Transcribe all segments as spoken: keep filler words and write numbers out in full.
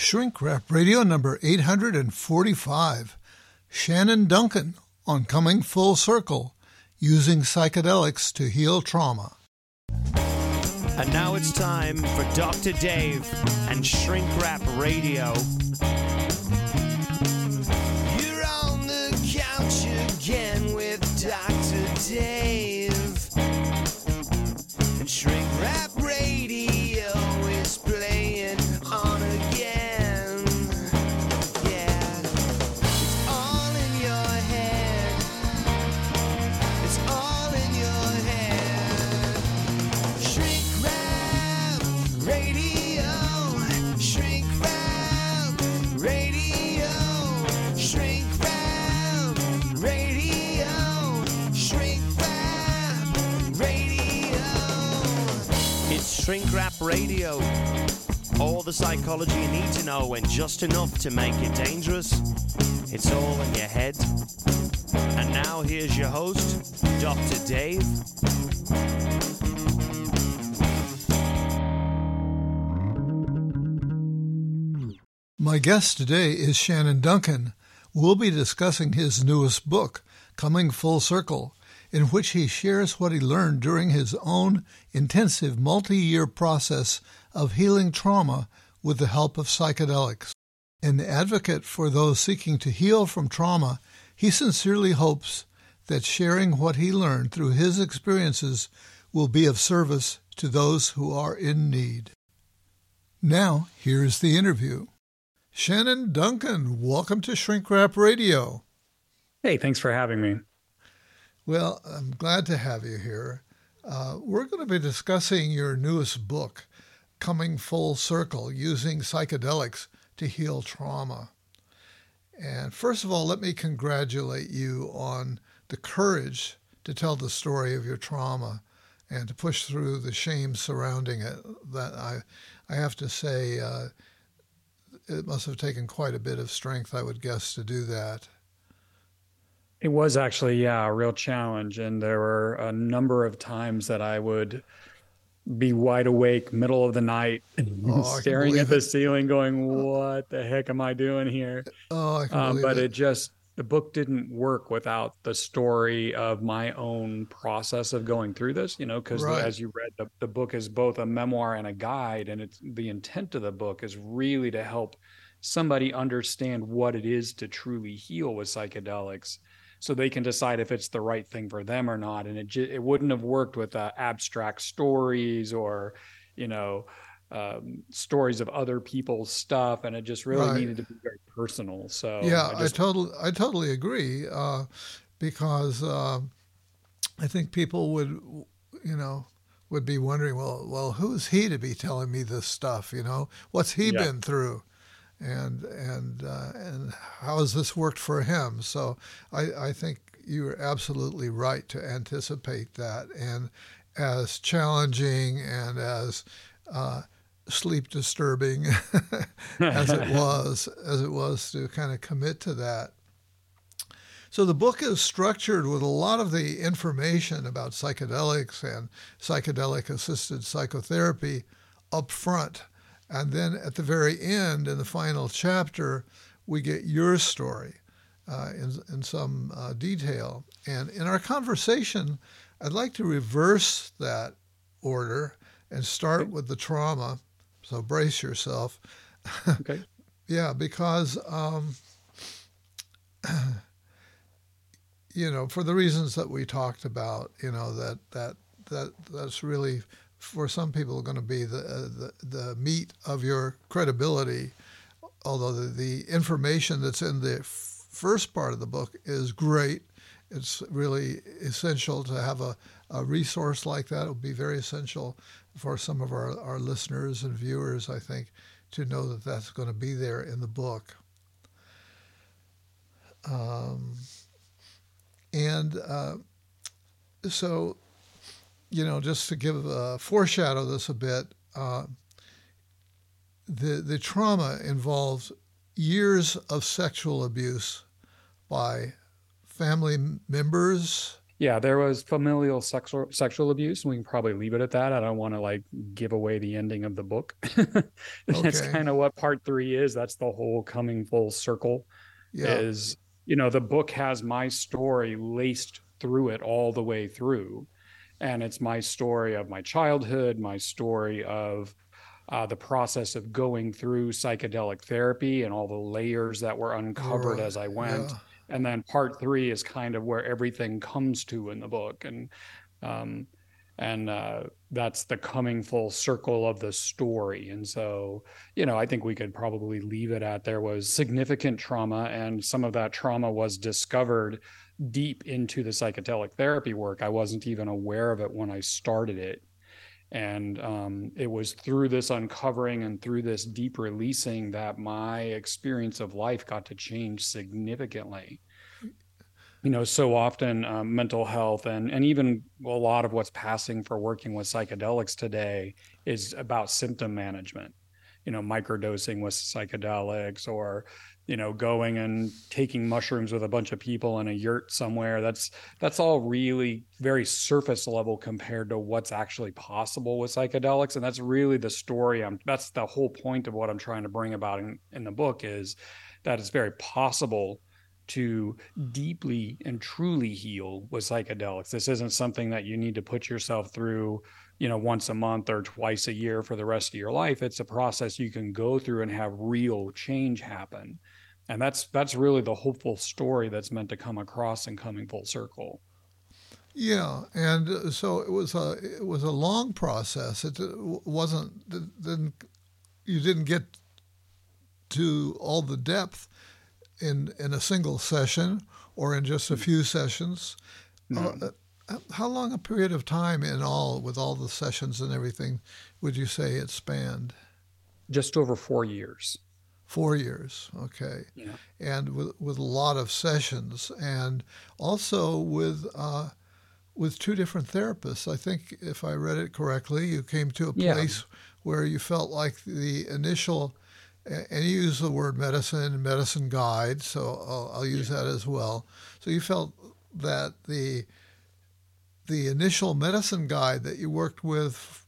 Shrink Rap Radio number eight hundred forty-five. Shannon Duncan on Coming Full Circle, using psychedelics to heal trauma. And now it's time for Doctor Dave and Shrink Rap Radio. You're on the couch again with Doctor Dave. And Shrink Rap Radio is playing on again. Yeah, it's all in your head. It's all in your head. Shrink Rap Radio. Shrink Rap Radio. Shrink Rap Radio. Shrink Rap Radio. It's Shrink Rap Radio. All the psychology you need to know and just enough to make it dangerous. It's all in your head. And now here's your host, Doctor Dave. My guest today is Shannon Duncan. We'll be discussing his newest book, Coming Full Circle, in which he shares what he learned during his own intensive multi-year process of healing trauma with the help of psychedelics. An advocate for those seeking to heal from trauma, he sincerely hopes that sharing what he learned through his experiences will be of service to those who are in need. Now, here's the interview. Shannon Duncan, welcome to Shrink Rap Radio. Hey, thanks for having me. Well, I'm glad to have you here. Uh, we're going to be discussing your newest book, Coming Full Circle, using psychedelics to heal trauma. And first of all, let me congratulate you on the courage to tell the story of your trauma and to push through the shame surrounding it. That I, I have to say, uh, it must have taken quite a bit of strength, I would guess, to do that. It was actually, yeah, a real challenge. And there were a number of times that I would be wide awake, middle of the night, Oh, staring at the it. ceiling going, what the heck am I doing here? Oh, I can Um, believe but it. it just, the book didn't work without the story of my own process of going through this, you know, because Right. as you read, the, the book is both a memoir and a guide. And it's the intent of the book is really to help somebody understand what it is to truly heal with psychedelics, so they can decide if it's the right thing for them or not. And it ju- it wouldn't have worked with uh, abstract stories or, you know, um, stories of other people's stuff. And it just really Right. needed to be very personal. So Yeah, I I, just, totally, I totally agree, uh, because uh, I think people would, you know, would be wondering, well, well, who's he to be telling me this stuff? You know, what's he Yeah. been through, and and uh, and how has this worked for him? So I, I think you are absolutely right to anticipate that, and as challenging and as uh, sleep disturbing as it was, as it was to kind of commit to that. So the book is structured with a lot of the information about psychedelics and psychedelic-assisted psychotherapy up front. And then at the very end, in the final chapter, we get your story uh, in, in some uh, detail. And in our conversation, I'd like to reverse that order and start Okay. with the trauma. So brace yourself. okay. Yeah, because, um, you know, for the reasons that we talked about, you know, that that that that's really, for some people, going to be the, uh, the the meat of your credibility. Although the, the information that's in the f- first part of the book is great, it's really essential to have a, a resource like that. It will be very essential for some of our, our listeners and viewers, I think, to know that that's going to be there in the book. Um, and uh, so, you know, just to give uh, foreshadow this a bit, uh, the the trauma involves years of sexual abuse by family members, Yeah, there was familial sexual sexual abuse. We can probably leave it at that. I don't want to like give away the ending of the book. That's Okay. kind of what part three is. That's the whole coming full circle Yeah. is, you know, the book has my story laced through it all the way through. And it's my story of my childhood, my story of uh, the process of going through psychedelic therapy and all the layers that were uncovered Right. as I went. Yeah. And then part three is kind of where everything comes to in the book. And um, and uh, that's the coming full circle of the story. And so, you know, I think we could probably leave it at there was significant trauma, and some of that trauma was discovered deep into the psychedelic therapy work. I wasn't even aware of it when I started it. And um, it was through this uncovering and through this deep releasing that my experience of life got to change significantly. You know, so often um, mental health and and even a lot of what's passing for working with psychedelics today is about symptom management. You know, microdosing with psychedelics, or you know, going and taking mushrooms with a bunch of people in a yurt somewhere. That's that's all really very surface level compared to what's actually possible with psychedelics. And that's really the story. I'm that's the whole point of what I'm trying to bring about in, in the book, is that it's very possible to deeply and truly heal with psychedelics. This isn't something that you need to put yourself through, you know, once a month or twice a year for the rest of your life. It's a process you can go through and have real change happen. And that's that's really the hopeful story that's meant to come across in Coming Full Circle. Yeah, and uh, so it was a it was a long process. It uh, wasn't didn't you didn't get to all the depth in in a single session or in just a few sessions. Uh, No, uh, how long a period of time in all, with all the sessions and everything, would you say it spanned? just over four years. Four years, okay, Yeah. and with with a lot of sessions, and also with uh, with two different therapists. I think if I read it correctly, you came to a Yeah. place where you felt like the initial, and you use the word medicine, medicine guide, so I'll, I'll use that as well. So you felt that the the initial medicine guide that you worked with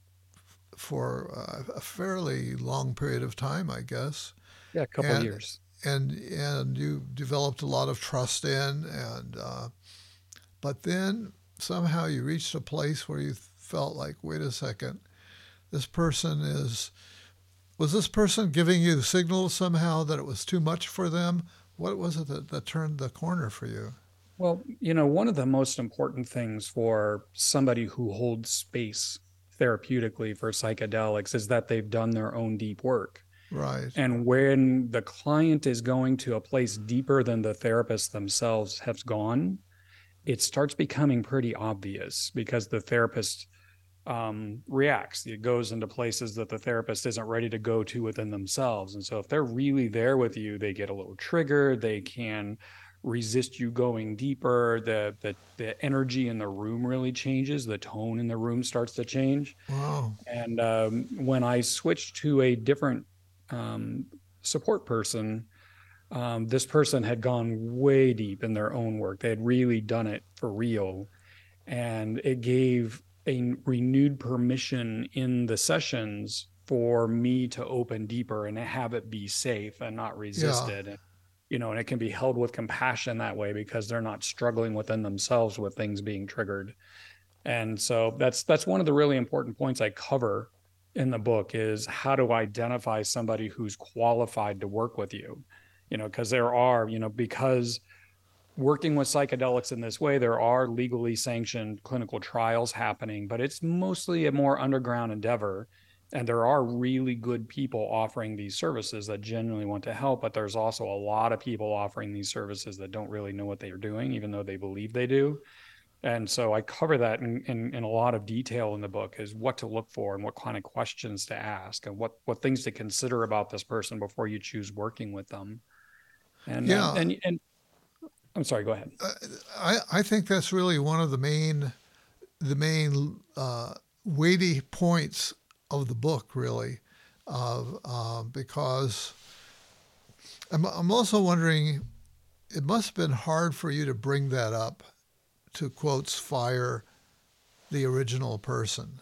for uh, a fairly long period of time, I guess, Yeah, a couple and years. and and you developed a lot of trust in, and uh, but then somehow you reached a place where you felt like, wait a second, this person is was this person giving you signals somehow that it was too much for them? What was it that, that turned the corner for you? Well, you know, one of the most important things for somebody who holds space therapeutically for psychedelics is that they've done their own deep work. Right. And when the client is going to a place deeper than the therapist themselves have gone, it starts becoming pretty obvious because the therapist um, reacts. It goes into places that the therapist isn't ready to go to within themselves. And so if they're really there with you, they get a little triggered. They can resist you going deeper. The, the, the energy in the room really changes. The tone in the room starts to change. Wow. And um, when I switched to a different um, support person, um, this person had gone way deep in their own work. They had really done it for real. And it gave a renewed permission in the sessions for me to open deeper and have it be safe and not Yeah. resisted. And, you know, and it can be held with compassion that way because they're not struggling within themselves with things being triggered. And so that's that's one of the really important points I cover in the book is how to identify somebody who's qualified to work with you. You know, because there are, you know, because working with psychedelics in this way, there are legally sanctioned clinical trials happening, but it's mostly a more underground endeavor. And there are really good people offering these services that genuinely want to help, but there's also a lot of people offering these services that don't really know what they are doing, even though they believe they do. And so I cover that in, in, in a lot of detail in the book, is what to look for and what kind of questions to ask and what, what things to consider about this person before you choose working with them. And, um, Yeah. and, and I'm sorry, go ahead. I, I think that's really one of the main the main uh, weighty points of the book, really, uh, uh, because I'm, I'm also wondering, it must have been hard for you to bring that up to quotes, fire the original person?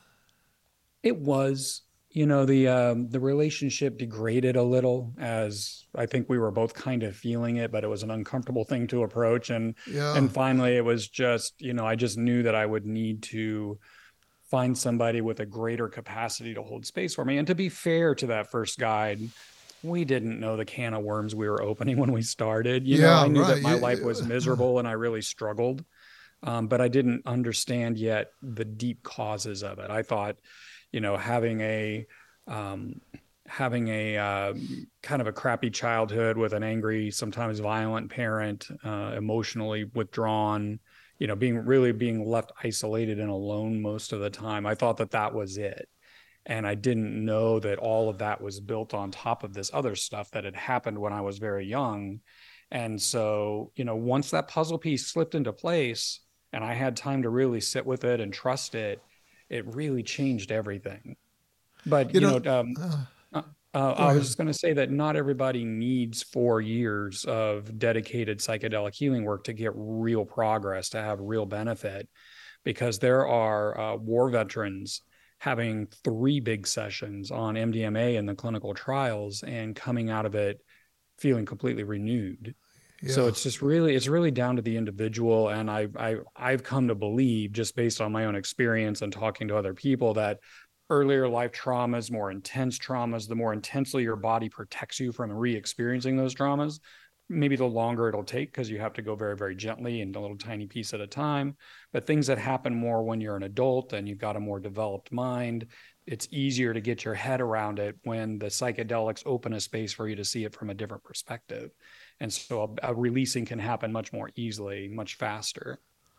It was, you know, the um, the relationship degraded a little, as I think we were both kind of feeling it, but it was an uncomfortable thing to approach. And Yeah. and finally, it was just, you know, I just knew that I would need to find somebody with a greater capacity to hold space for me. And to be fair to that first guide, we didn't know the can of worms we were opening when we started. You know, Yeah, I knew right. that my You- life was miserable and I really struggled. Um, but I didn't understand yet the deep causes of it. I thought, you know, having a um, having a uh, kind of a crappy childhood with an angry, sometimes violent parent, uh, emotionally withdrawn, you know, being really being left isolated and alone most of the time. I thought that that was it. And I didn't know that all of that was built on top of this other stuff that had happened when I was very young. And so, you know, once that puzzle piece slipped into place and I had time to really sit with it and trust it, it really changed everything. But, You you know, know, um, uh, uh, uh, go I was ahead. just going to say that not everybody needs four years of dedicated psychedelic healing work to get real progress, to have real benefit, because there are uh, war veterans having three big sessions on M D M A in the clinical trials and coming out of it feeling completely renewed. So Yeah. it's just really, it's really down to the individual. And I, I, I've come to believe, just based on my own experience and talking to other people, that earlier life traumas, more intense traumas, the more intensely your body protects you from re-experiencing those traumas, maybe the longer it'll take, because you have to go very, very gently and a little tiny piece at a time. But things that happen more when you're an adult and you've got a more developed mind, it's easier to get your head around it when the psychedelics open a space for you to see it from a different perspective. And so a, a releasing can happen much more easily, much faster.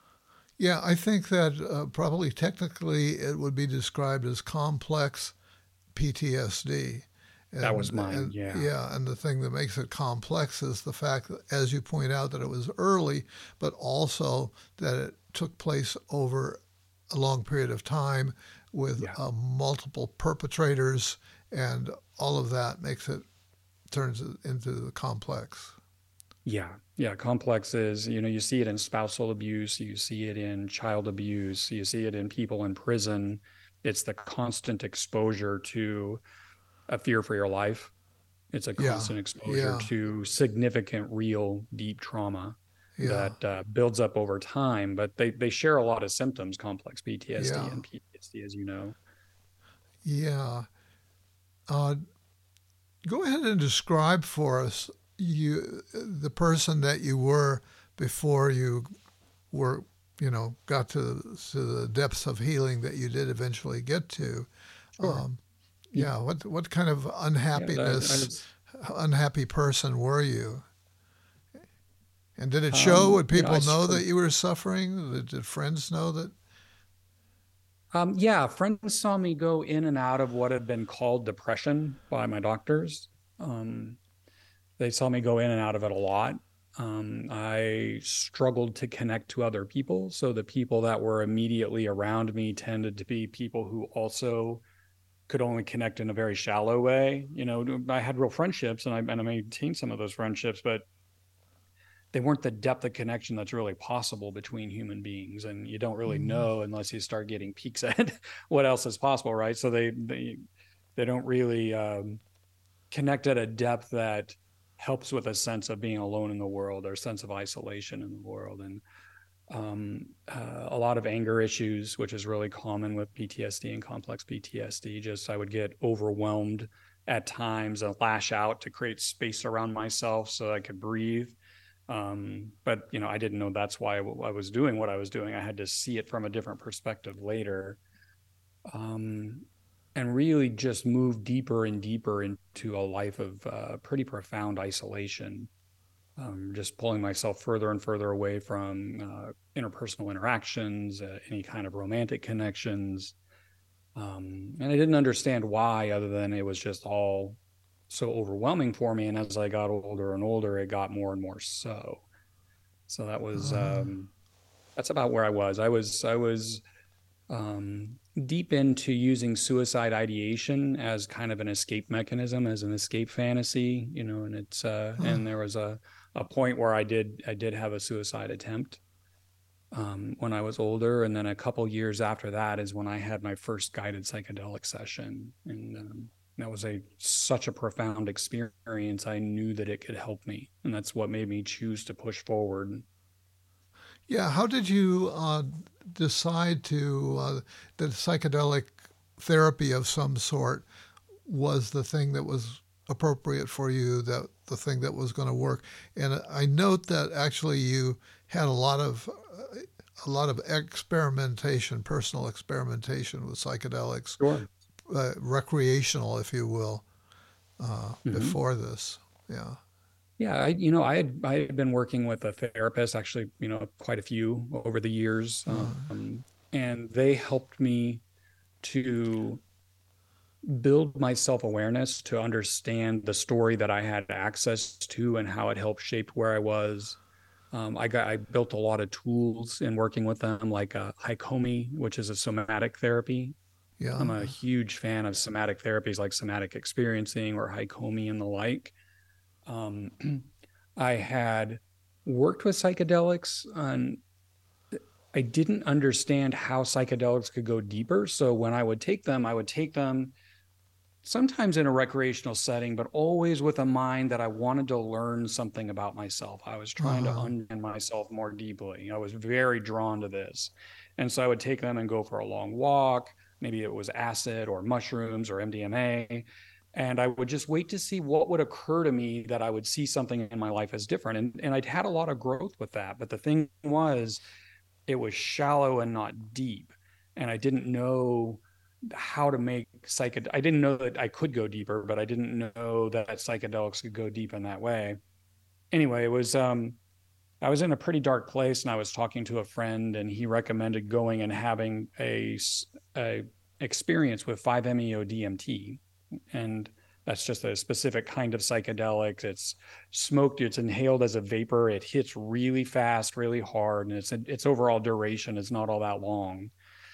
Yeah, I think that uh, probably technically it would be described as complex P T S D. That was And, mine. and Yeah. yeah, and the thing that makes it complex is the fact that, as you point out, that it was early, but also that it took place over a long period of time with Yeah. uh, multiple perpetrators, and all of that makes it turns it into the complex. Yeah. Yeah. Complex is, you know, you see it in spousal abuse, you see it in child abuse, you see it in people in prison. It's the constant exposure to a fear for your life. It's a Yeah, constant exposure yeah, to significant, real, deep trauma yeah, that uh, builds up over time. But they, they share a lot of symptoms, complex P T S D yeah, and P T S D, as you know. yeah. Uh, Go ahead and describe for us you the person that you were before you were, you know, got to, to the depths of healing that you did eventually get to. Sure. Um, yeah, what what kind of Yeah, I, I unhappiness, was, unhappy person were you? And did it show? um, Would you know, I people know struggled. that you were suffering? Did, did friends know that? Um, yeah, friends saw me go in and out of what had been called depression by my doctors. Um, they saw me go in and out of it a lot. Um, I struggled to connect to other people. So the people that were immediately around me tended to be people who also could only connect in a very shallow way. You know, I had real friendships and I, and I maintained some of those friendships, but they weren't the depth of connection that's really possible between human beings. And you don't really Mm, know unless you start getting peeks at what else is possible, right? So they they they don't really um, connect at a depth that helps with a sense of being alone in the world or a sense of isolation in the world. And um, uh, a lot of anger issues, which is really common with P T S D and complex P T S D. Just I would get overwhelmed at times and lash out to create space around myself so I could breathe. Um, but you know, I didn't know that's why I, w- I was doing what I was doing. I had to see it from a different perspective later, um, and really just move deeper and deeper into a life of uh, pretty profound isolation. Um, just pulling myself further and further away from uh, interpersonal interactions, uh, any kind of romantic connections. Um, and I didn't understand why, other than it was just all so overwhelming for me. And as I got older and older, it got more and more so. So that was uh-huh. um, that's about where I was. I was I was um, deep into using suicide ideation as kind of an escape mechanism, as an escape fantasy, you know. And it's uh, Huh. and there was a a point where I did I did have a suicide attempt. um, when I was older. And then a couple years after that is when I had my first guided psychedelic session. And um, that was a such a profound experience. I knew that it could help me. And that's what made me choose to push forward. Yeah, how did you uh, decide to uh, that psychedelic therapy of some sort was the thing that was appropriate for you, that the thing that was going to work? And I note that actually you had a lot of uh, a lot of experimentation, personal experimentation with psychedelics, Sure. uh, recreational, if you will, uh, Mhm. before this. Yeah. Yeah, I, you know, I had I had been working with a therapist, actually, you know, quite a few over the years, Uh, um, and they helped me to build my self-awareness, to understand the story that I had access to and how it helped shape where I was. Um, I got I built a lot of tools in working with them, like uh, Haikomi, which is a somatic therapy. yeah. I'm a huge fan of somatic therapies like somatic experiencing or Haikomi and the like. Um, I had worked with psychedelics on, I didn't understand how psychedelics could go deeper. So when I would take them, I would take them sometimes in a recreational setting, but always with a mind that I wanted to learn something about myself. I was trying to Uh-huh. understand myself more deeply. I was very drawn to this. And so I would take them and go for a long walk. Maybe it was acid or mushrooms or M D M A. And I would just wait to see what would occur to me that I would see something in my life as different. And, and I'd had a lot of growth with that. But the thing was, it was shallow and not deep. And I didn't know how to make psychedelics. I didn't know that I could go deeper, but I didn't know that psychedelics could go deep in that way. Anyway, it was, um, I was in a pretty dark place and I was talking to a friend and he recommended going and having a, a experience with five meo D M T. And that's just a specific kind of psychedelic. It's smoked, it's inhaled as a vapor. It hits really fast, really hard, and its its overall duration is not all that long.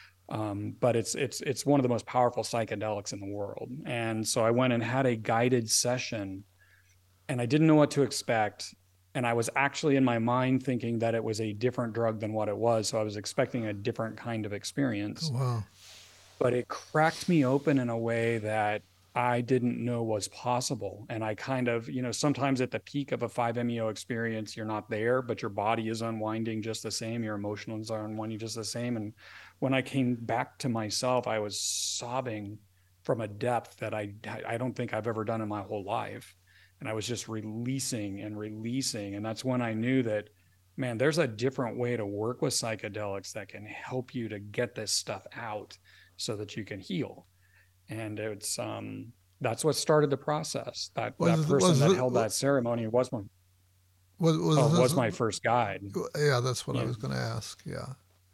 Um, but it's it's it's one of the most powerful psychedelics in the world. And so I went and had a guided session, and I didn't know what to expect. And I was actually in my mind thinking that it was a different drug than what it was. So I was expecting a different kind of experience. Wow. But it cracked me open in a way that I didn't know was possible. And I kind of, you know, sometimes at the peak of a five meo experience, you're not there, but your body is unwinding just the same. Your emotions are unwinding just the same. And when I came back to myself, I was sobbing from a depth that I, I don't think I've ever done in my whole life. And I was just releasing and releasing. And that's when I knew that, man, there's a different way to work with psychedelics that can help you to get this stuff out so that you can heal. And it's um that's what started the process. That Was that it- person was that it- held that ceremony was my Was, was, oh, this- was my first guide. Yeah, that's what I Yeah. was going to ask. Yeah.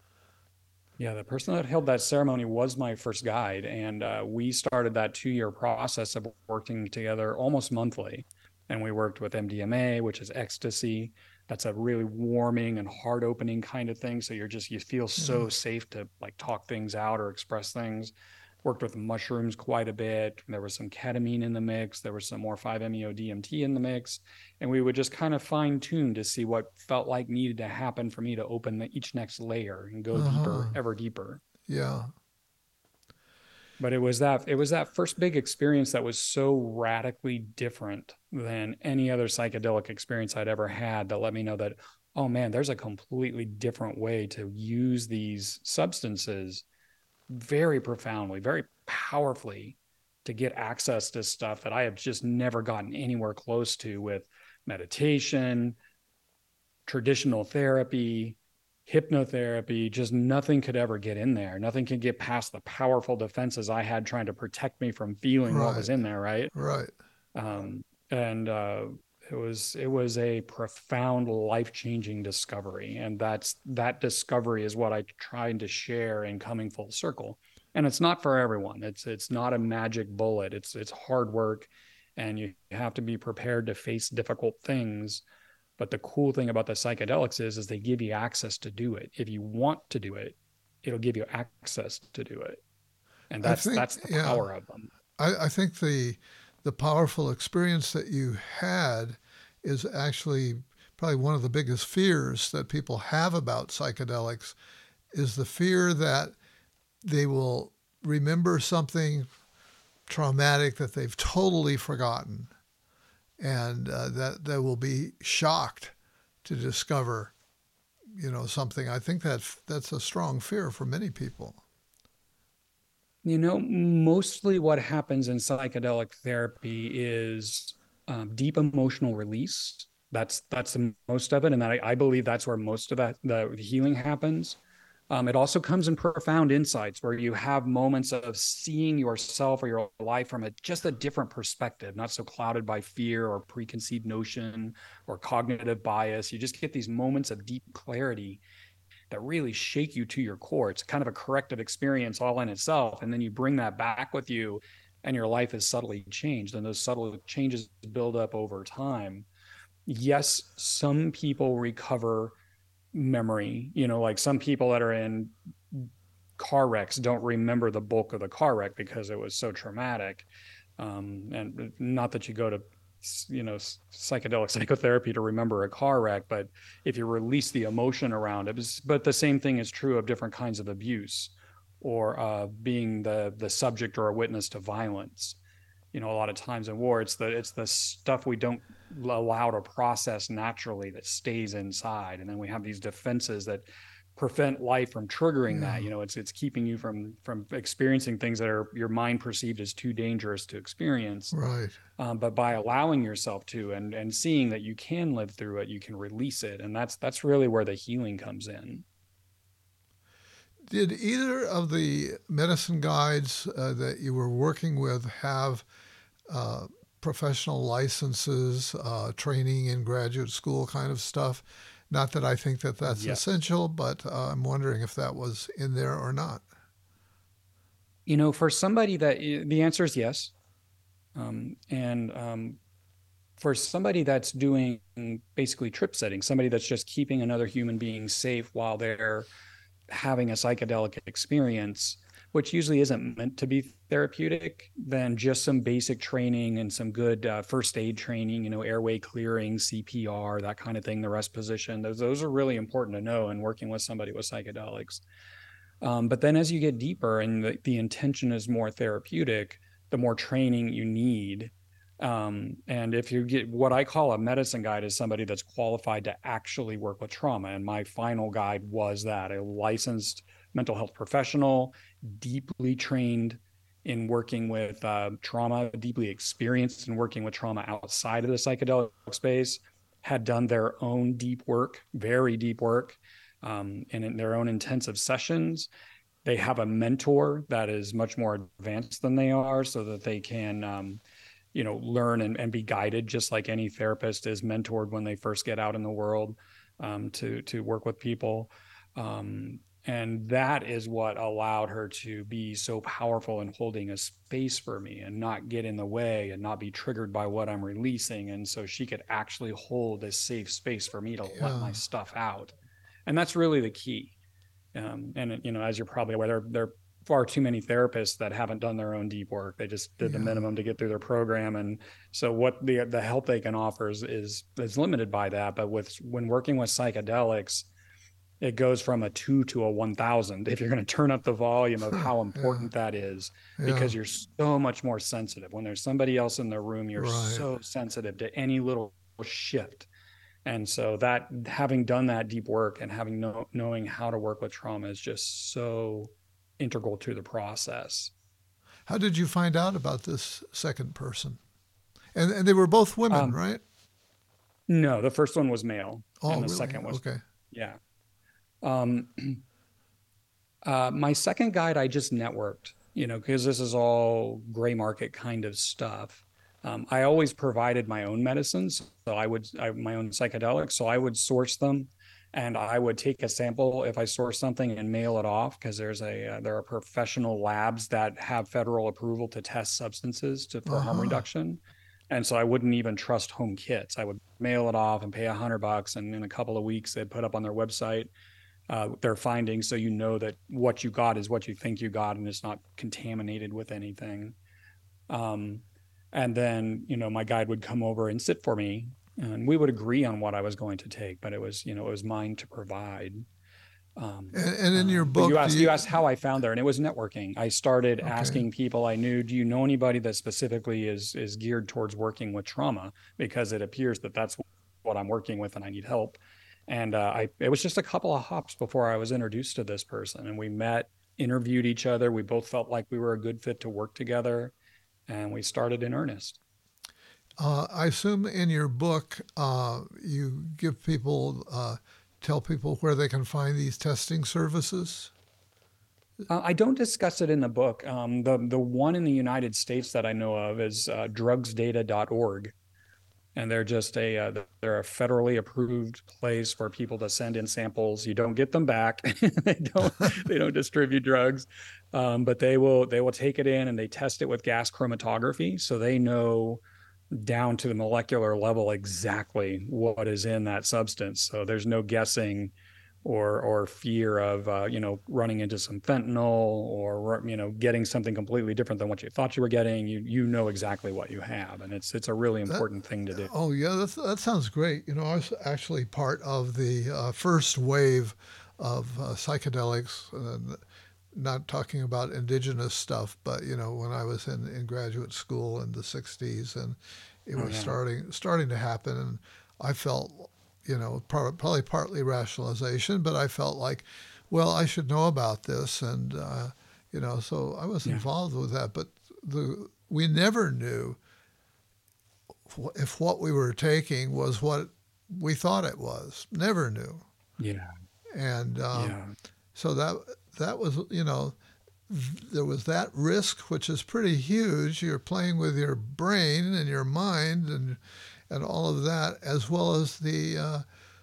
Yeah, the person that held that ceremony was my first guide, and uh, we started that two-year process of working together almost monthly. And we worked with M D M A, which is ecstasy. That's a really warming and heart-opening kind of thing. So you're just you feel so safe to like talk things out or express things. Worked with mushrooms quite a bit. There was some ketamine in the mix. There was some more five meo D M T in the mix. And we would just kind of fine tune to see what felt like needed to happen for me to open the, each next layer and go Uh-huh. deeper, ever deeper. Yeah. But it was that it was that first big experience that was so radically different than any other psychedelic experience I'd ever had that let me know that, oh man, there's a completely different way to use these substances very profoundly, very powerfully to get access to stuff that I have just never gotten anywhere close to with meditation, traditional therapy, hypnotherapy. Just nothing could ever get in there. Nothing could get past the powerful defenses I had trying to protect me from feeling what was Right. in there, right? Right. Um, and uh, it was it was a profound, life-changing discovery, and that's that discovery is what I tried to share in Coming Full Circle. And it's not for everyone. It's it's not a magic bullet. It's it's hard work, and you have to be prepared to face difficult things. But the cool thing about the psychedelics is, is they give you access to do it. If you want to do it, it'll give you access to do it, and I that's think- that's the yeah. power of them. I, I think the the powerful experience that you had is actually probably one of the biggest fears that people have about psychedelics is the fear that they will remember something traumatic that they've totally forgotten, and uh, that they will be shocked to discover, you know, something. I think that that's a strong fear for many people. You know, mostly what happens in psychedelic therapy is um, deep emotional release. That's that's the most of it, and I, I believe that's where most of that the healing happens. Um, it also comes in profound insights where you have moments of seeing yourself or your life from a, just a different perspective, not so clouded by fear or preconceived notion or cognitive bias. You just get these moments of deep clarity that really shake you to your core. It's kind of a corrective experience all in itself. And then you bring that back with you and your life is subtly changed. And those subtle changes build up over time. Yes, some people recover memory, you know, like some people that are in car wrecks don't remember the bulk of the car wreck because it was so traumatic. Um, and not that you go to, you know, psychedelic psychotherapy to remember a car wreck, but if you release the emotion around it, but the same thing is true of different kinds of abuse or uh, being the the subject or a witness to violence. You know, a lot of times in war, it's the it's the stuff we don't allow to process naturally that stays inside, and then we have these defenses that prevent life from triggering yeah. that. You know, it's it's keeping you from from experiencing things that are your mind perceived as too dangerous to experience. Right. Um, but by allowing yourself to and and seeing that you can live through it, you can release it, and that's that's really where the healing comes in. Did either of the medicine guides uh, that you were working with have uh, professional licenses, uh, training in graduate school kind of stuff? Not that I think that that's yes. essential, but uh, I'm wondering if that was in there or not. You know, for somebody that, the answer is yes. Um, and um, for somebody that's doing basically trip setting, somebody that's just keeping another human being safe while they're having a psychedelic experience, which usually isn't meant to be therapeutic, then just some basic training and some good uh, first aid training, you know, airway clearing, C P R, that kind of thing, the rest position. Those, those are really important to know in working with somebody with psychedelics. Um, but then as you get deeper and the, the intention is more therapeutic, the more training you need. Um, and if you get what I call a medicine guide is somebody that's qualified to actually work with trauma. And my final guide was that, a licensed mental health professional, deeply trained in working with uh, trauma, deeply experienced in working with trauma outside of the psychedelic space, had done their own deep work, very deep work, um, and in their own intensive sessions. They have a mentor that is much more advanced than they are so that they can, um, you know, learn and, and be guided just like any therapist is mentored when they first get out in the world um, to, to work with people. Um, and that is what allowed her to be so powerful in holding a space for me and not get in the way and not be triggered by what I'm releasing. And so she could actually hold a safe space for me to yeah. let my stuff out. And that's really the key. Um, and, you know, as you're probably aware, there, there are far too many therapists that haven't done their own deep work. They just did yeah. the minimum to get through their program. And so what the the help they can offer is, is, is limited by that. But with when working with psychedelics, it goes from a two to a one thousand. If you're going to turn up the volume of how important yeah. that is, yeah. because you're so much more sensitive. When there's somebody else in the room, you're right. so sensitive to any little shift. And so that having done that deep work and having know, knowing how to work with trauma is just so integral to the process. How did you find out about this second person? And and they were both women, um, right? No, the first one was male. Oh, and the really? second was okay. Yeah. Um, uh, my second guide, I just networked, you know, because this is all gray market kind of stuff. Um, I always provided my own medicines, so I would I, my own psychedelics. So I would source them, and I would take a sample if I source something and mail it off, because there's a uh, there are professional labs that have federal approval to test substances to for uh-huh. harm reduction, and so I wouldn't even trust home kits. I would mail it off and pay a hundred bucks, and in a couple of weeks they'd put up on their website uh, their findings, so you know that what you got is what you think you got, and it's not contaminated with anything. Um, And then, you know, my guide would come over and sit for me and we would agree on what I was going to take, but it was, you know, it was mine to provide. Um, And, and in your um, book, you do asked, you, you asked how I found there, and it was networking. I started Okay. asking people I knew, do you know anybody that specifically is is geared towards working with trauma? Because it appears that that's what I'm working with, and I need help. And uh, I, it was just a couple of hops before I was introduced to this person, and we met, interviewed each other. We both felt like we were a good fit to work together, and we started in earnest. uh, I assume in your book, uh, you give people, uh, tell people where they can find these testing services. Uh, I don't discuss it in the book. Um, the the one in the United States that I know of is uh, drugs data dot org, and they're just a uh, they're a federally approved place for people to send in samples. You don't get them back. they don't they don't distribute drugs, um, but they will they will take it in and they test it with gas chromatography, so they know down to the molecular level exactly what is in that substance. So there's no guessing or or fear of uh, you know, running into some fentanyl or, you know, getting something completely different than what you thought you were getting. You you know exactly what you have, and it's it's a really That, important thing to do. oh yeah, that's, that sounds great. You know, I was actually part of the uh, first wave of uh, psychedelics. Uh, not talking about indigenous stuff, but you know, when I was in, in graduate school in the sixties, and it Oh was yeah, starting starting to happen, and I felt, you know, prob- probably partly rationalization, but I felt like, well, I should know about this, and uh, you know, so I was yeah, involved with that. But the we never knew wh- if what we were taking was what we thought it was. Never knew, yeah, and um, yeah, so that that was, you know, there was that risk, which is pretty huge. You're playing with your brain and your mind and and all of that, as well as the uh,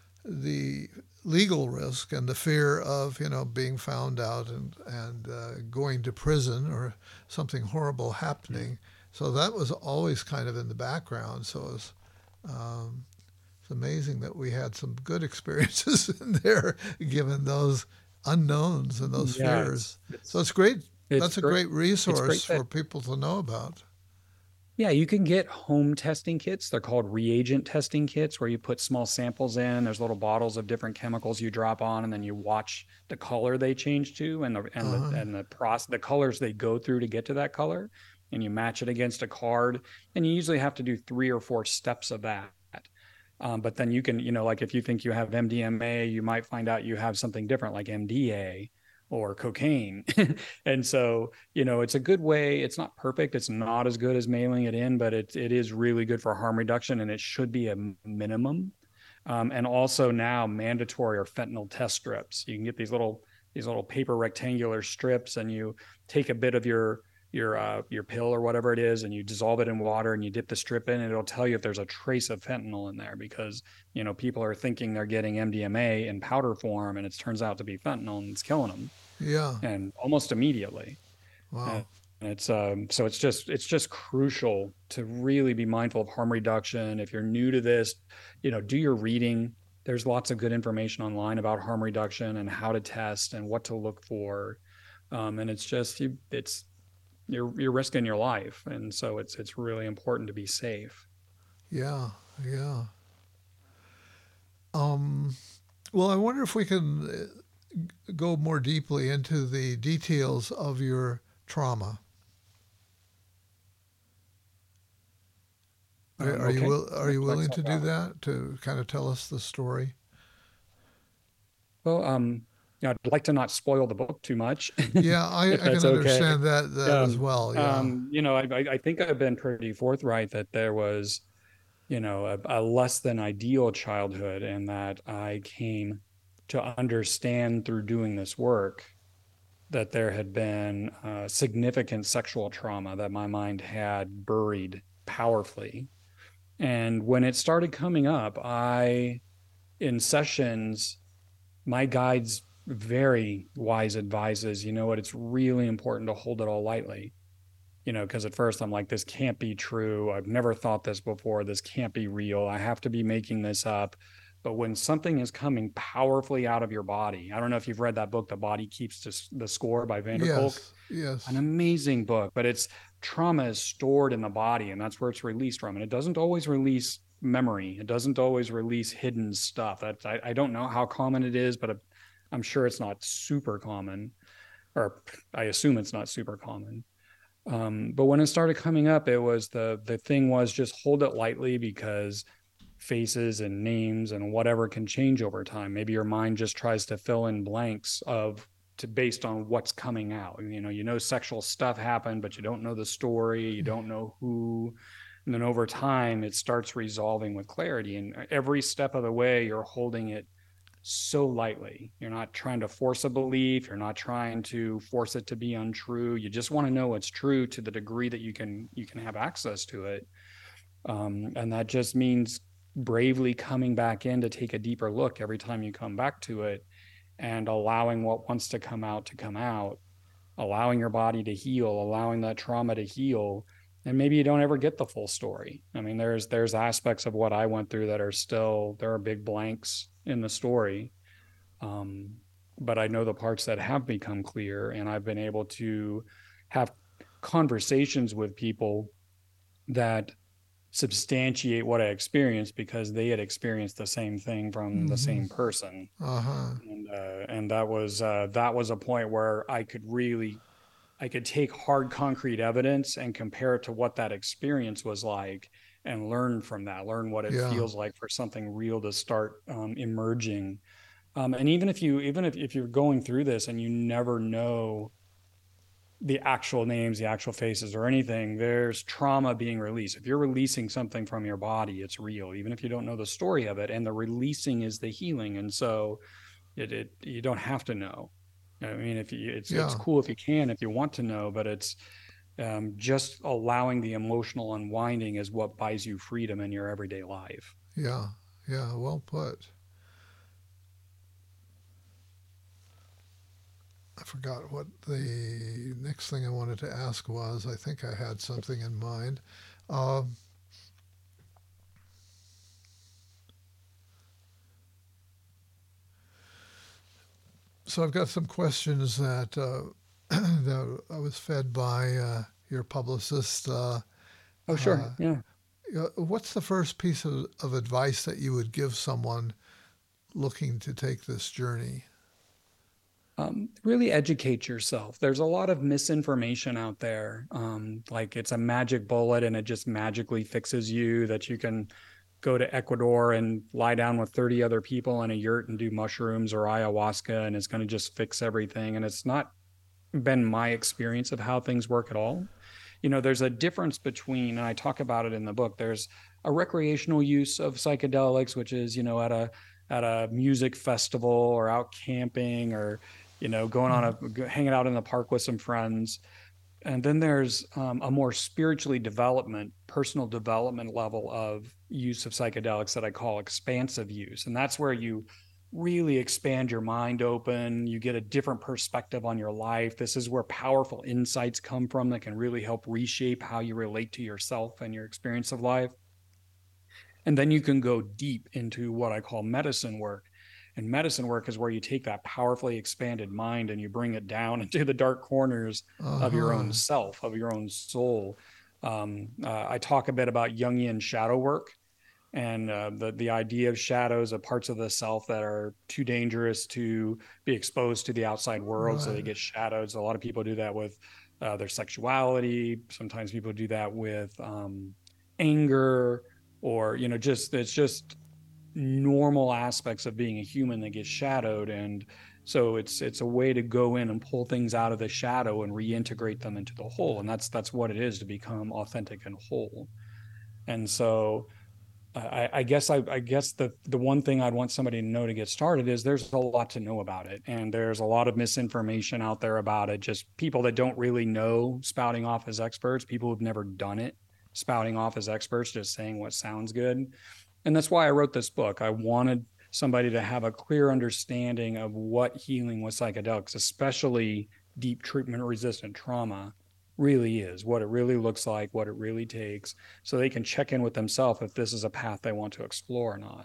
the legal risk and the fear of, you know, being found out and and uh, going to prison or something horrible yeah. happening. So that was always kind of in the background. So it was, um, it's amazing that we had some good experiences in there, given those unknowns and those Yeah, it's fears. So it's it's great. it's That's a great. great It's resource great that for people to know about. Yeah, you can get home testing kits. They're called reagent testing kits, where you put small samples in. There's little bottles of different chemicals you drop on, and then you watch the color they change to and the and the Uh-huh. and the process, the colors they go through to get to that color, and you match it against a card. And you usually have to do three or four steps of that. Um, but then you can, you know, like if you think you have M D M A, you might find out you have something different like M D A or cocaine. And so, you know, it's a good way. It's not perfect. It's not as good as mailing it in, but it, it is really good for harm reduction, and it should be a minimum. Um, and also now mandatory are fentanyl test strips. You can get these little these little paper rectangular strips, and you take a bit of your your uh, your pill or whatever it is, and you dissolve it in water, and you dip the strip in, and it'll tell you if there's a trace of fentanyl in there, because, you know, people are thinking they're getting M D M A in powder form, and it turns out to be fentanyl, and it's killing them, Yeah. and almost immediately. And Wow. it's um, so it's just it's just crucial to really be mindful of harm reduction. If you're new to this, you know, do your reading. There's lots of good information online about harm reduction and how to test and what to look for. Um, and it's just you, it's you're you're risking your life, and so it's it's really important to be safe. Yeah. Yeah. Um, well, I wonder if we can uh, go more deeply into the details of your trauma. Are, Um, are you okay, will, are what you would you like willing to to talk do about? that, to kind of tell us the story? Well, um, yeah, I'd like to not spoil the book too much, Yeah, I, if I can that's okay. understand that that as Um, well. Yeah. um, you know, I, I I think I've been pretty forthright that there was, you know, a, a less than ideal childhood, and that I came to understand through doing this work that there had been uh, significant sexual trauma that my mind had buried powerfully. And when it started coming up, I, in sessions, my guides very wise advises, you know what, it's really important to hold it all lightly. You know, because at first I'm like, this can't be true. I've never thought this before. This can't be real. I have to be making this up. But when something is coming powerfully out of your body, I don't know if you've read that book, The Body Keeps the Score by Vanderkolk. Yes. An Yes. amazing book, but it's trauma is stored in the body, and that's where it's released from. And it doesn't always release memory. It doesn't always release hidden stuff. That I, I don't know how common it is, but I'm sure it's not super common, or I assume it's not super common. Um, but when it started coming up, it was the the thing was just hold it lightly, because faces and names and whatever can change over time. Maybe your mind just tries to fill in blanks of to based on what's coming out. You know, you know, sexual stuff happened, but you don't know the story, you don't know who. And then over time, it starts resolving with clarity. And every step of the way, you're holding it so lightly. You're not trying to force a belief. You're not trying to force it to be untrue. You just want to know what's true to the degree that you can you can have access to it. Um, and that just means bravely coming back in to take a deeper look every time you come back to it, and allowing what wants to come out to come out, allowing your body to heal, allowing that trauma to heal. And maybe you don't ever get the full story. I mean, there's there's aspects of what I went through that are still, there are big blanks in the story. Um, but I know the parts that have become clear, and I've been able to have conversations with people that substantiate what I experienced, because they had experienced the same thing from mm-hmm. the same person. Uh-huh. And, uh, and that was, uh, that was a point where I could really, I could take hard concrete evidence and compare it to what that experience was like, and learn from that, learn what it yeah. feels like for something real to start um, emerging. Um, and even if you, even if, if you're going through this and you never know the actual names, the actual faces or anything, there's trauma being released. If you're releasing something from your body, it's real, even if you don't know the story of it, and the releasing is the healing. And so it, it you don't have to know. I mean, if you, it's, yeah. it's cool if you can, if you want to know, but it's um, just allowing the emotional unwinding is what buys you freedom in your everyday life. Yeah. Yeah. Well put. I forgot what the next thing I wanted to ask was. I think I had something in mind. Um, so I've got some questions that uh, that I was fed by uh, your publicist. Uh, oh, sure. Uh, yeah. What's the first piece of, of advice that you would give someone looking to take this journey? Um, really educate yourself. There's a lot of misinformation out there. Um, like it's a magic bullet and it just magically fixes you, that you can go to Ecuador and lie down with thirty other people in a yurt and do mushrooms or ayahuasca, and it's going to just fix everything. And it's not been my experience of how things work at all. You know, there's a difference between, and I talk about it in the book, there's a recreational use of psychedelics, which is, you know, at a, at a music festival or out camping, or, you know, going on a, hanging out in the park with some friends. And then there's um, a more spiritually development, personal development level of use of psychedelics that I call expansive use. And that's where you really expand your mind open. You get a different perspective on your life. This is where powerful insights come from that can really help reshape how you relate to yourself and your experience of life. And then you can go deep into what I call medicine work. And medicine work is where you take that powerfully expanded mind and you bring it down into the dark corners uh-huh. of your own self, of your own soul. Um, uh, I talk a bit about Jungian shadow work, and uh, the, the idea of shadows of parts of the self that are too dangerous to be exposed to the outside world. Right. So they get shadowed. So a lot of people do that with uh, their sexuality. Sometimes people do that with um, anger, or, you know, just, it's just normal aspects of being a human that get shadowed. And so it's it's a way to go in and pull things out of the shadow and reintegrate them into the whole. And that's that's what it is to become authentic and whole. And so I, I guess I, I guess the the one thing I'd want somebody to know to get started is there's a lot to know about it, and there's a lot of misinformation out there about it. Just people that don't really know spouting off as experts, people who've never done it spouting off as experts, just saying what sounds good. And that's why I wrote this book. I wanted somebody to have a clear understanding of what healing with psychedelics, especially deep treatment-resistant trauma, really is, what it really looks like, what it really takes, so they can check in with themselves if this is a path they want to explore or not.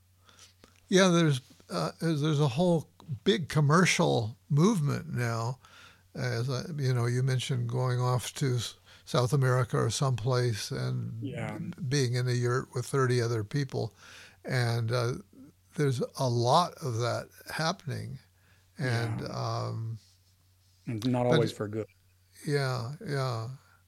Yeah, there's uh, there's a whole big commercial movement now. As I, you know, you mentioned going off to South America or someplace and Yeah. being in a yurt with thirty other people. And uh, there's a lot of that happening. And, Yeah. um, And not but always for good. yeah, yeah.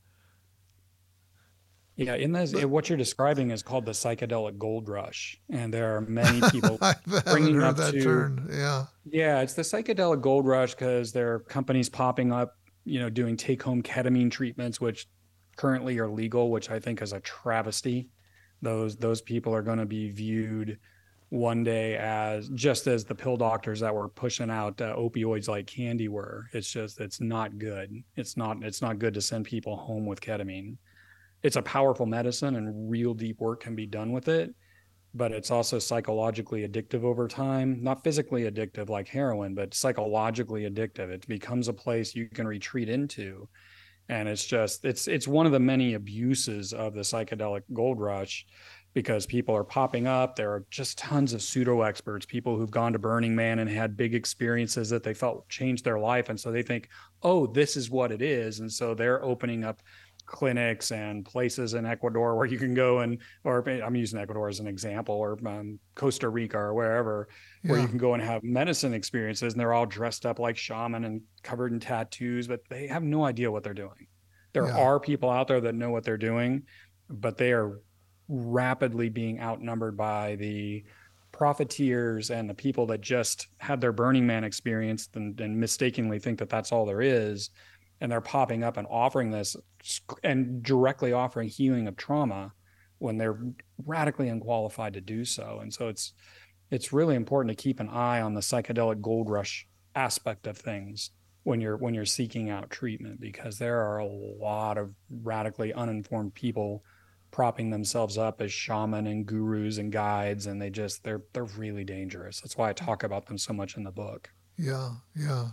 Yeah, in this, But in what you're describing is called the psychedelic gold rush, and there are many people I haven't springing heard up that to. term. Yeah, Yeah, it's the psychedelic gold rush because there are companies popping up, you know, doing take-home ketamine treatments, which currently are legal, which I think is a travesty. Those those people are going to be viewed one day as just as the pill doctors that were pushing out uh, opioids like candy were. It's just it's not good. It's not it's not good to send people home with ketamine. It's a powerful medicine and real deep work can be done with it, but it's also psychologically addictive over time. Not physically addictive like heroin, but psychologically addictive. It becomes a place you can retreat into. And it's just it's it's one of the many abuses of the psychedelic gold rush because people are popping up. There are just tons of pseudo experts, people who've gone to Burning Man and had big experiences that they felt changed their life. And so they think, oh, this is what it is. And so they're opening up clinics and places in Ecuador where you can go and, or I'm using Ecuador as an example, or um, Costa Rica or wherever, where you yeah, can go and have medicine experiences, and they're all dressed up like shaman and covered in tattoos, but they have no idea what they're doing. There yeah, are people out there that know what they're doing, but they are rapidly being outnumbered by the profiteers and the people that just had their Burning Man experience and, and mistakenly think that that's all there is. And they're popping up and offering this and directly offering healing of trauma when they're radically unqualified to do so. And so it's it's really important to keep an eye on the psychedelic gold rush aspect of things when you're when you're seeking out treatment, because there are a lot of radically uninformed people propping themselves up as shaman and gurus and guides, and they just they're they're really dangerous. That's why I talk about them so much in the book. yeah, yeah.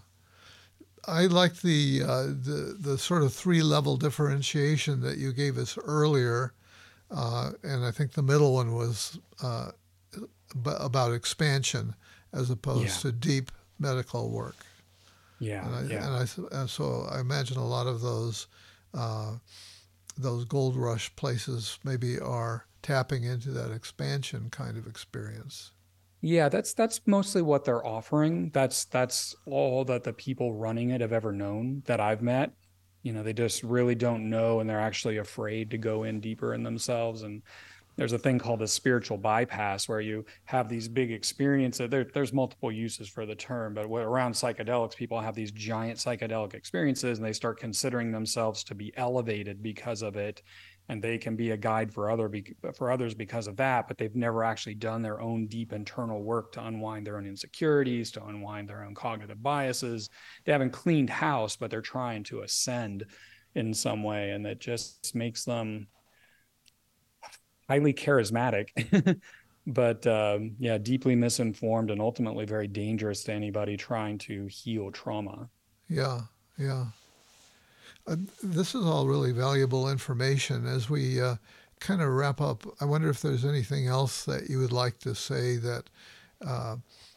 I like the uh, the the sort of three level differentiation that you gave us earlier, uh, and I think the middle one was uh, about expansion as Yeah, opposed to deep medical work. yeah, And I, yeah. and I and so I imagine a lot of those uh, those gold rush places maybe are tapping into that expansion kind of experience. Yeah, that's that's mostly what they're offering. That's that's all that the people running it have ever known that I've met. You know, they just really don't know and they're actually afraid to go in deeper in themselves. And there's a thing called a spiritual bypass where you have these big experiences. There, there's multiple uses for the term, but around psychedelics, people have these giant psychedelic experiences and they start considering themselves to be elevated because of it. And they can be a guide for other for others because of that, but they've never actually done their own deep internal work to unwind their own insecurities, to unwind their own cognitive biases. They haven't cleaned house, but they're trying to ascend in some way, and that just makes them highly charismatic, but um, yeah, deeply misinformed and ultimately very dangerous to anybody trying to heal trauma. Yeah, yeah. Uh, this is all really valuable information. As we uh, kind of wrap up, I wonder if there's anything else that you would like to say that, uh,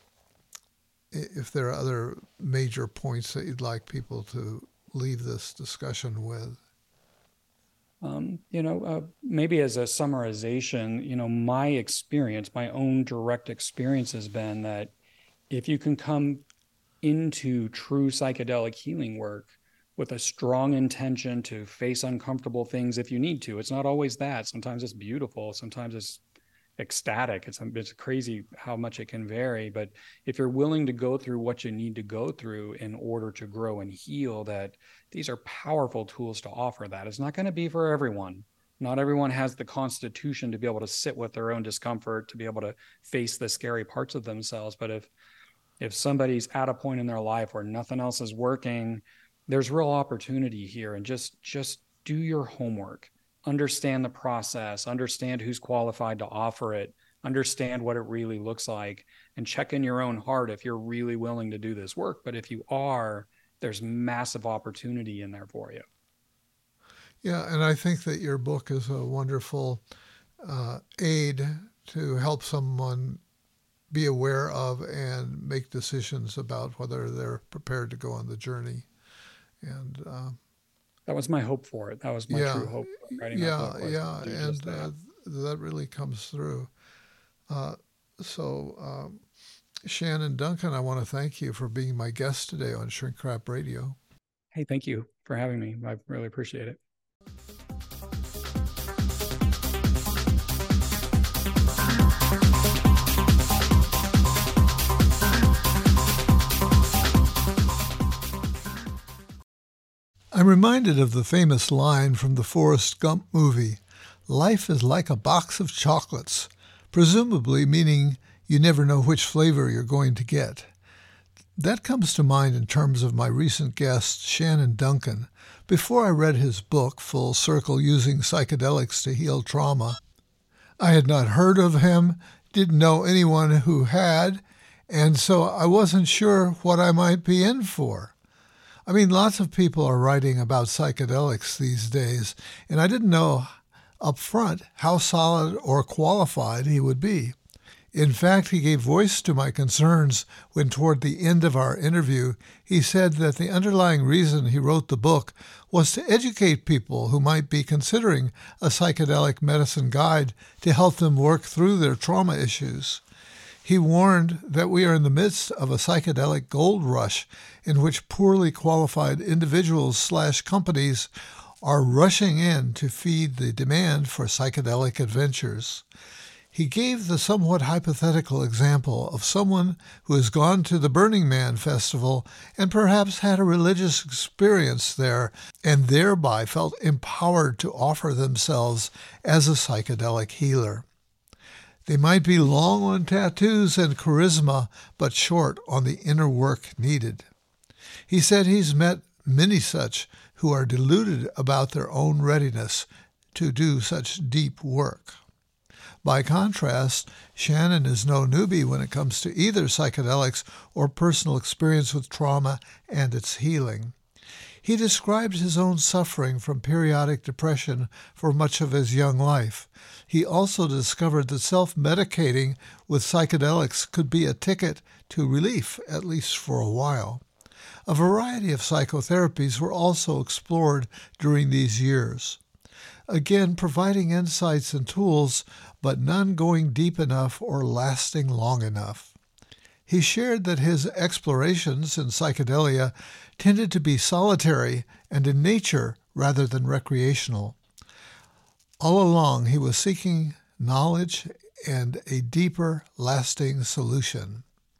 if there are other major points that you'd like people to leave this discussion with. Um, you know, uh, maybe as a summarization, you know, my experience, my own direct experience has been that if you can come into true psychedelic healing work with a strong intention to face uncomfortable things if you need to. It's not always that. Sometimes it's beautiful. Sometimes it's ecstatic. It's, it's crazy how much it can vary. But if you're willing to go through what you need to go through in order to grow and heal, that these are powerful tools to offer that. It's not going to be for everyone. Not everyone has the constitution to be able to sit with their own discomfort, to be able to face the scary parts of themselves. But if if somebody's at a point in their life where nothing else is working, there's real opportunity here. And just just do your homework, understand the process, understand who's qualified to offer it, understand what it really looks like, and check in your own heart if you're really willing to do this work. But if you are, there's massive opportunity in there for you. Yeah, and I think that your book is a wonderful uh, aid to help someone be aware of and make decisions about whether they're prepared to go on the journey. And uh, that was my hope for it. That was my Yeah. true hope for writing that Yeah, book, was yeah, to do and just that. uh, that really comes through. Uh, so, um, Shannon Duncan, I want to thank you for being my guest today on Shrink Rap Radio. Hey, thank you for having me. I really appreciate it. I'm reminded of the famous line from the Forrest Gump movie, "Life is like a box of chocolates," presumably meaning you never know which flavor you're going to get. That comes to mind in terms of my recent guest, Shannon Duncan. Before I read his book, Full Circle, Using Psychedelics to Heal Trauma, I had not heard of him, didn't know anyone who had, and so I wasn't sure what I might be in for. I mean, lots of people are writing about psychedelics these days, and I didn't know up front how solid or qualified he would be. In fact, he gave voice to my concerns when toward the end of our interview, he said that the underlying reason he wrote the book was to educate people who might be considering a psychedelic medicine guide to help them work through their trauma issues. He warned that we are in the midst of a psychedelic gold rush in which poorly qualified individuals slash companies are rushing in to feed the demand for psychedelic adventures. He gave the somewhat hypothetical example of someone who has gone to the Burning Man festival and perhaps had a religious experience there and thereby felt empowered to offer themselves as a psychedelic healer. They might be long on tattoos and charisma, but short on the inner work needed. He said he's met many such who are deluded about their own readiness to do such deep work. By contrast, Shannon is no newbie when it comes to either psychedelics or personal experience with trauma and its healing. He describes his own suffering from periodic depression for much of his young life. He also discovered that self-medicating with psychedelics could be a ticket to relief, at least for a while. A variety of psychotherapies were also explored during these years, again providing insights and tools, but none going deep enough or lasting long enough. He shared that his explorations in psychedelia tended to be solitary and in nature rather than recreational. All along, he was seeking knowledge and a deeper, lasting solution.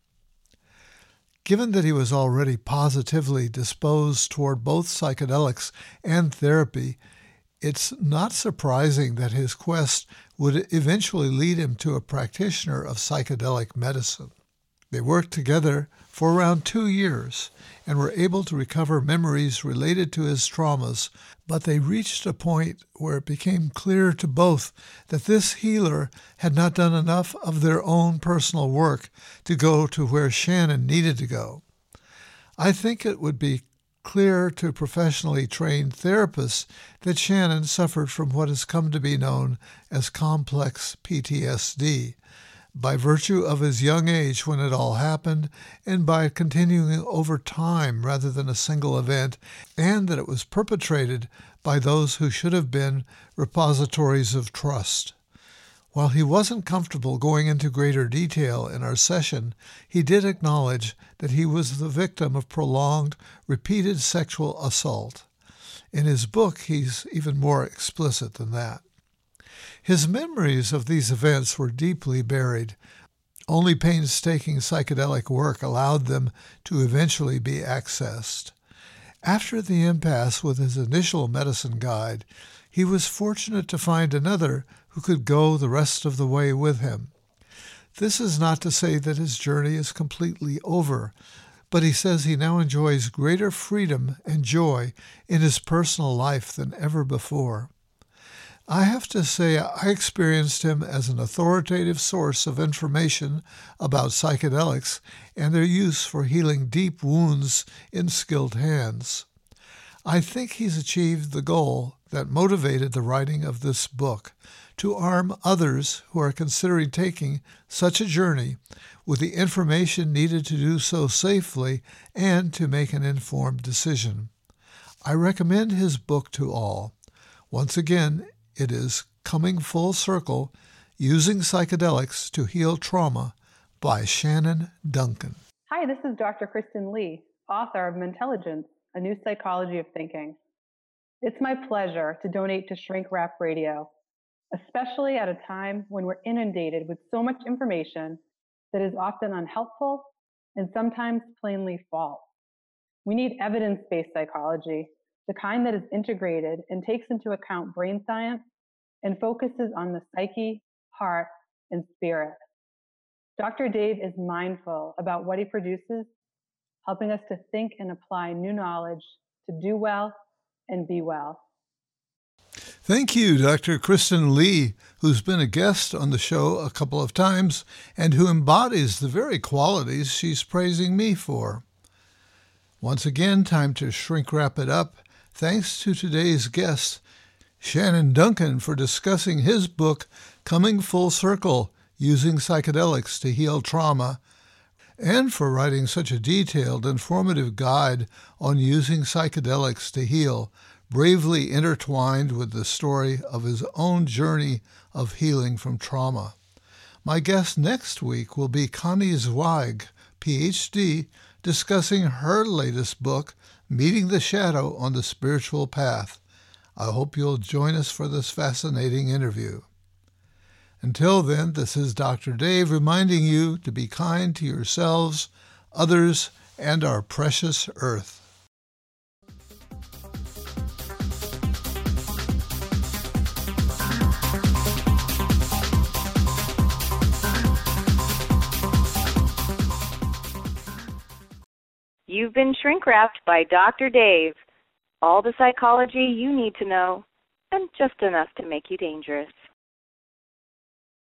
Given that he was already positively disposed toward both psychedelics and therapy, it's not surprising that his quest would eventually lead him to a practitioner of psychedelic medicine. They worked together for around two years and were able to recover memories related to his traumas, but they reached a point where it became clear to both that this healer had not done enough of their own personal work to go to where Shannon needed to go. I think it would be clear to professionally trained therapists that Shannon suffered from what has come to be known as complex P T S D, by virtue of his young age when it all happened, and by continuing over time rather than a single event, and that it was perpetrated by those who should have been repositories of trust. While he wasn't comfortable going into greater detail in our session, he did acknowledge that he was the victim of prolonged, repeated sexual assault. In his book, he's even more explicit than that. His memories of these events were deeply buried. Only painstaking psychedelic work allowed them to eventually be accessed. After the impasse with his initial medicine guide, he was fortunate to find another who could go the rest of the way with him. This is not to say that his journey is completely over, but he says he now enjoys greater freedom and joy in his personal life than ever before. I have to say I experienced him as an authoritative source of information about psychedelics and their use for healing deep wounds in skilled hands. I think he's achieved the goal that motivated the writing of this book, to arm others who are considering taking such a journey with the information needed to do so safely and to make an informed decision. I recommend his book to all. Once again, it is Coming Full Circle, Using Psychedelics to Heal Trauma by Shannon Duncan. Hi, this is Doctor Kristen Lee, author of Mentelligence, A New Psychology of Thinking. It's my pleasure to donate to Shrink Rap Radio, especially at a time when we're inundated with so much information that is often unhelpful and sometimes plainly false. We need evidence-based psychology, the kind that is integrated and takes into account brain science and focuses on the psyche, heart, and spirit. Doctor Dave is mindful about what he produces, helping us to think and apply new knowledge to do well and be well. Thank you, Doctor Kristen Lee, who's been a guest on the show a couple of times and who embodies the very qualities she's praising me for. Once again, time to shrink wrap it up. Thanks to today's guest, Shannon Duncan, for discussing his book, Coming Full Circle, Using Psychedelics to Heal Trauma, and for writing such a detailed, informative guide on using psychedelics to heal, bravely intertwined with the story of his own journey of healing from trauma. My guest next week will be Connie Zweig, P H D, discussing her latest book, Meeting the Shadow on the Spiritual Path. I hope you'll join us for this fascinating interview. Until then, this is Doctor Dave reminding you to be kind to yourselves, others, and our precious earth. You've been shrink-wrapped by Doctor Dave. All the psychology you need to know, and just enough to make you dangerous.